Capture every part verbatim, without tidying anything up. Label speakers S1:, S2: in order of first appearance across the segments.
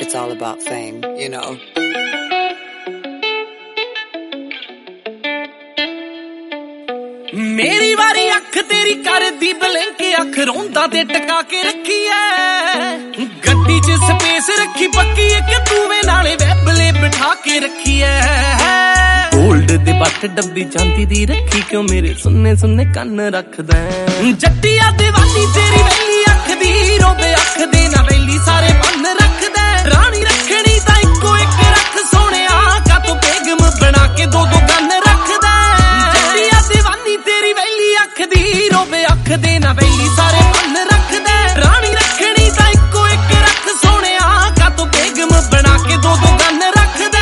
S1: it's all about fame, you know.
S2: मेरी वारी अख तेरी कर दी बलिंक अख रोंदा ते टका के रखी है गड्डी च स्पेस रखी पक्की कि तूवे नाले वैबले बिठा के रखी है गोल्ड दे बट डब्बी चांदी दी रखी क्यों मेरे सुनने सुनने कन्न रखदा जट्टिया दीवानी तेरी वैली अख दी रोबे अख दे ना वैली सारे बन रखदा रानी रखनी तां इक्को इक रख सोहणिया का तू बेगम बना के दो दो गन रखदा जट्टिया दीवानी तेरी वैली अख दी रोबे अख दे ना वैली सारे बन रखदा रानी रखनी तां इक्को इक रख सोहणिया का तू बेगम बना के दो दो गन रखदा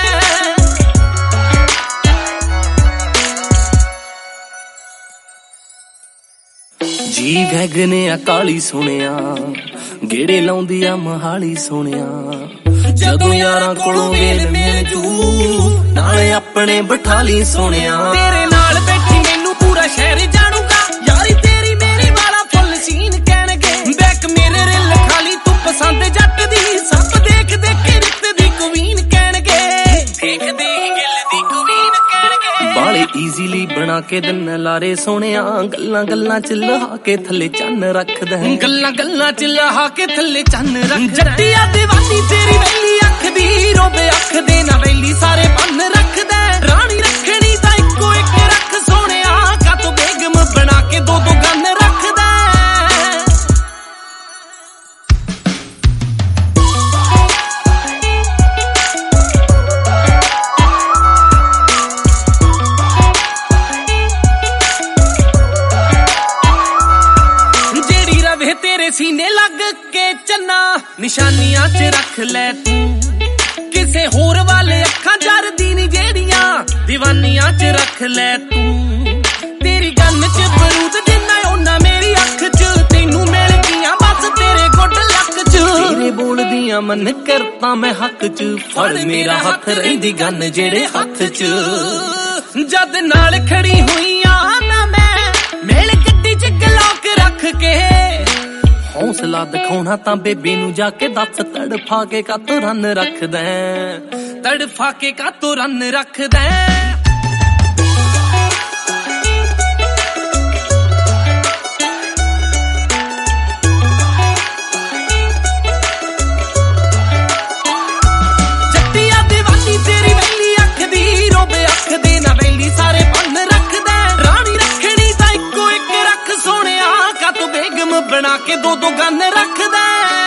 S2: जी वैगन आ काली सोहणिया गेड़े लाउंदी आ महाली सोहणिया जदों यारां कोलों वेल मिल जू नाले अपने बिठाली सोहणिया तेरे नाल बैठी मैनू पूरा शहर जानूगा यारी तेरी मेरी वाला फुल सीन कहणगे बैक मेरे रिल खाली तू पसंद जट दी सब देख देख के रित दी क्वीन कहणगे देख दे गिल दी क्वीन कहणगे बाले ईजीली बना के दन लारे सोहणिया गल्लां गल्लां च लहा के थल्ले चन्न रखदा गल्लां गल्लां च लहा के थल्ले चन्न रख जट्टिया दीवानी तेरी वैली अख दी रोबे अख दे ना वैली सारे बन रखदा रानी रखनी तां इक्को इक रख सोहणिया का तू बेगम बना के दो दो गन रखदा जेड़ी रवे तेरे सीने लग के चन्ना निशानियां च रख ले तू किसे होर वाले अखां जरदी नी जेड़ियां दीवानियां च रख ले तू तेरी गन च बरूद जिन्ना ओना मेरी अख च तैनू मिल गईयां बस तेरे गुड लक च तेरे बोलदियां मन करता मैं हक च फड़ मेरा हथ रहिंदी गन जेड़े हथ च जद नाल खड़ी हुईयां ना मैं मेल गड्डी च गलौक रख के हौसला दिखाउणा तां बेबे नू जाके दस तड़फा के कातों रन रखदा तड़फा के कातों रन रखदा जट्टिया दीवानी तेरी वैली अख दी रोबे अख दे ना वैली सारे बन रखदा रानी रखनी तां इक्को इक रख सोहणिया का तू बेगम बना के दो दो गन रखदा